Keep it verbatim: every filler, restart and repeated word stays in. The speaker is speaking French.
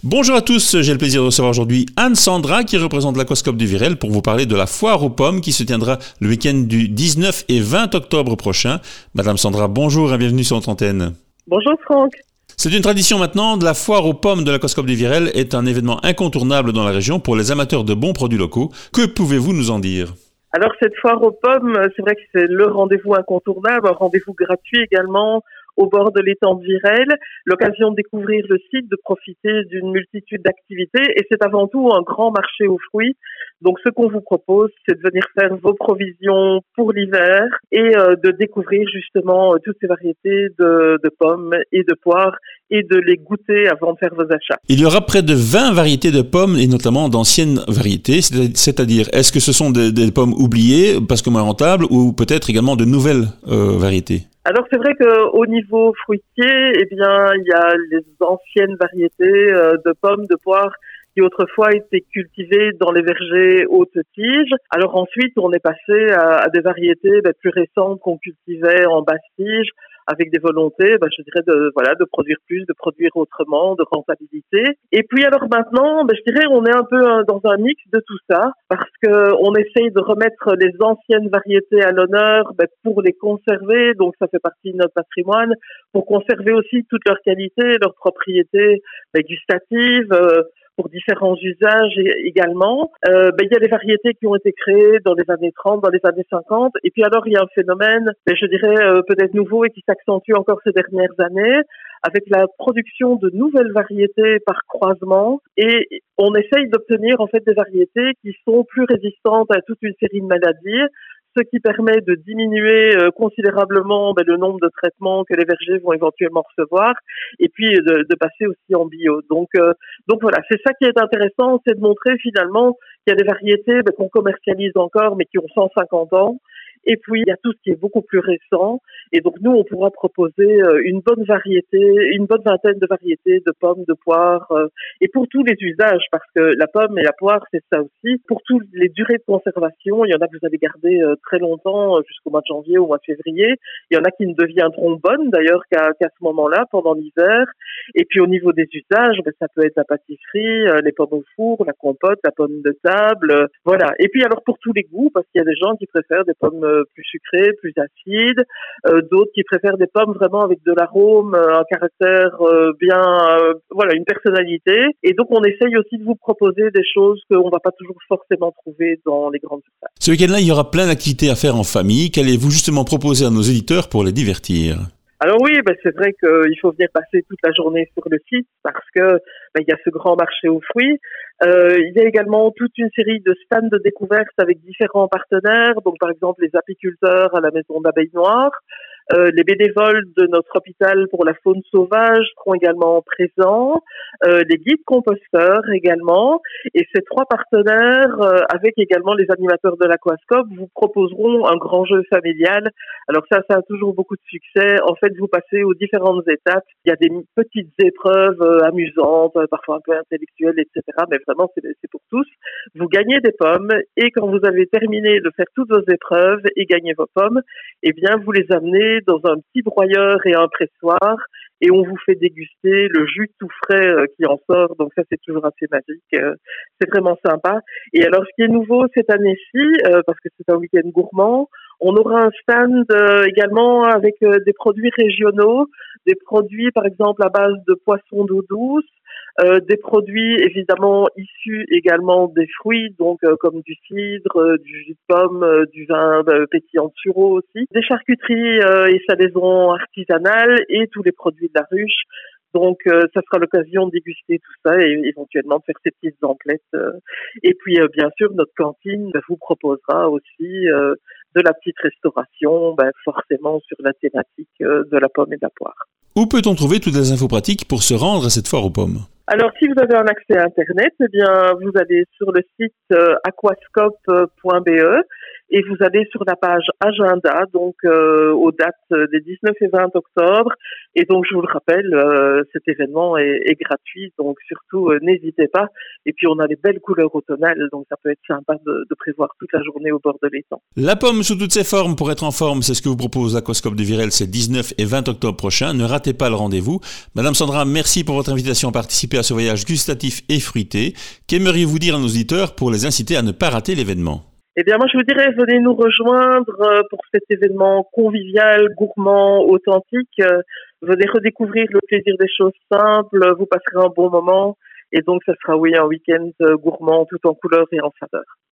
Bonjour à tous, j'ai le plaisir de recevoir aujourd'hui Anne-Sandra qui représente l'Aquascope du Virel pour vous parler de la foire aux pommes qui se tiendra le week-end du dix-neuf et vingt octobre prochain. Madame Sandra, bonjour et bienvenue sur notre antenne. Bonjour Franck. C'est une tradition maintenant, de la foire aux pommes de l'Aquascope du Virel est un événement incontournable dans la région pour les amateurs de bons produits locaux. Que pouvez-vous nous en dire ? Alors cette foire aux pommes, c'est vrai que c'est le rendez-vous incontournable, un rendez-vous gratuit également au bord de l'étang de Virel, l'occasion de découvrir le site, de profiter d'une multitude d'activités et c'est avant tout un grand marché aux fruits. Donc ce qu'on vous propose, c'est de venir faire vos provisions pour l'hiver et euh, de découvrir justement euh, toutes ces variétés de, de pommes et de poires et de les goûter avant de faire vos achats. Il y aura près de vingt variétés de pommes et notamment d'anciennes variétés, c'est-à-dire est-ce que ce sont des, des pommes oubliées parce que moins rentables ou peut-être également de nouvelles euh, variétés ? Alors c'est vrai qu'au niveau fruitier, eh bien il y a les anciennes variétés euh, de pommes, de poires qui autrefois étaient cultivées dans les vergers haute tige. Alors ensuite on est passé à, à des variétés bah, plus récentes qu'on cultivait en basse tige, avec des volontés, bah, je dirais, de voilà, de produire plus, de produire autrement, de rentabilité. Et puis alors maintenant, bah, je dirais, on est un peu dans un mix de tout ça, parce que on essaye de remettre les anciennes variétés à l'honneur bah, pour les conserver, donc ça fait partie de notre patrimoine, pour conserver aussi toutes leurs qualités, leurs propriétés bah, gustatives, euh, pour différents usages également. Euh, ben, il y a des variétés qui ont été créées dans les années trente, dans les années cinquante. Et puis alors, il y a un phénomène, ben, je dirais, euh, peut-être nouveau et qui s'accentue encore ces dernières années, avec la production de nouvelles variétés par croisement. Et on essaye d'obtenir en fait des variétés qui sont plus résistantes à toute une série de maladies, ce qui permet de diminuer euh, considérablement ben, le nombre de traitements que les vergers vont éventuellement recevoir et puis de, de passer aussi en bio. Donc, euh, donc voilà, c'est ça qui est intéressant, c'est de montrer finalement qu'il y a des variétés ben, qu'on commercialise encore mais qui ont cent cinquante ans. Et puis, il y a tout ce qui est beaucoup plus récent. Et donc, nous, on pourra proposer une bonne variété, une bonne vingtaine de variétés de pommes, de poires, euh, et pour tous les usages, parce que la pomme et la poire, c'est ça aussi. Pour toutes les durées de conservation, il y en a que vous allez garder euh, très longtemps, jusqu'au mois de janvier, au mois de février. Il y en a qui ne deviendront bonnes, d'ailleurs, qu'à, qu'à ce moment-là, pendant l'hiver. Et puis, au niveau des usages, ben, ça peut être la pâtisserie, euh, les pommes au four, la compote, la pomme de table, euh, voilà. Et puis, alors, pour tous les goûts, parce qu'il y a des gens qui préfèrent des pommes euh, plus sucrées, plus acides, euh, d'autres qui préfèrent des pommes vraiment avec de l'arôme, euh, un caractère euh, bien, euh, voilà, une personnalité. Et donc on essaye aussi de vous proposer des choses qu'on va pas toujours forcément trouver dans les grandes surfaces. Ce week-end-là, il y aura plein d'activités à faire en famille. Qu'allez-vous justement proposer à nos éditeurs pour les divertir ? Alors oui, ben c'est vrai qu'il faut venir passer toute la journée sur le site parce que ben, il y a ce grand marché aux fruits. Euh, il y a également toute une série de stands de découverte avec différents partenaires, donc par exemple les apiculteurs à la Maison d'Abeilles Noires. Euh, les bénévoles de notre hôpital pour la faune sauvage seront également présents, euh, les guides composteurs également, et ces trois partenaires, euh, avec également les animateurs de l'Aquascope, vous proposeront un grand jeu familial. Alors ça, ça a toujours beaucoup de succès. En fait, vous passez aux différentes étapes. Il y a des petites épreuves euh, amusantes, parfois un peu intellectuelles, et cetera. Mais vraiment, c'est, c'est pour tous. Vous gagnez des pommes, et quand vous avez terminé de faire toutes vos épreuves et gagné vos pommes, eh bien, vous les amenez dans un petit broyeur et un pressoir et on vous fait déguster le jus tout frais euh, qui en sort. Donc ça, c'est toujours assez magique. Euh, c'est vraiment sympa. Et alors, ce qui est nouveau cette année-ci, euh, parce que c'est un week-end gourmand, on aura un stand euh, également avec euh, des produits régionaux, des produits, par exemple, à base de poissons d'eau douce, Euh, des produits évidemment issus également des fruits, donc euh, comme du cidre, euh, du jus de pomme, euh, du vin euh, pétillant de sureau aussi, des charcuteries euh, et salaisons artisanales et tous les produits de la ruche. Donc euh, ça sera l'occasion de déguster tout ça et éventuellement de faire ces petites emplettes. Euh. Et puis euh, bien sûr notre cantine vous proposera aussi euh, de la petite restauration, ben, forcément sur la thématique euh, de la pomme et de la poire. Où peut-on trouver toutes les infos pratiques pour se rendre à cette foire aux pommes ? Alors, si vous avez un accès à Internet, eh bien, vous allez sur le site euh, aquascope point b e et vous allez sur la page agenda, donc euh, aux dates des dix-neuf et vingt octobre. Et donc, je vous le rappelle, euh, cet événement est, est gratuit, donc surtout, euh, n'hésitez pas. Et puis, on a les belles couleurs automnales, donc ça peut être sympa de, de prévoir toute la journée au bord de l'étang. La pomme sous toutes ses formes pour être en forme, c'est ce que vous propose l'Aquascope du Virel, c'est dix-neuf et vingt octobre prochain. Ne ratez pas le rendez-vous. Madame Sandra, merci pour votre invitation à participer à ce voyage gustatif et fruité. Qu'aimeriez-vous dire à nos auditeurs pour les inciter à ne pas rater l'événement ? Eh bien, moi, je vous dirais, venez nous rejoindre pour cet événement convivial, gourmand, authentique. Venez redécouvrir le plaisir des choses simples. Vous passerez un bon moment. Et donc, ça sera, oui, un week-end gourmand tout en couleurs et en saveurs.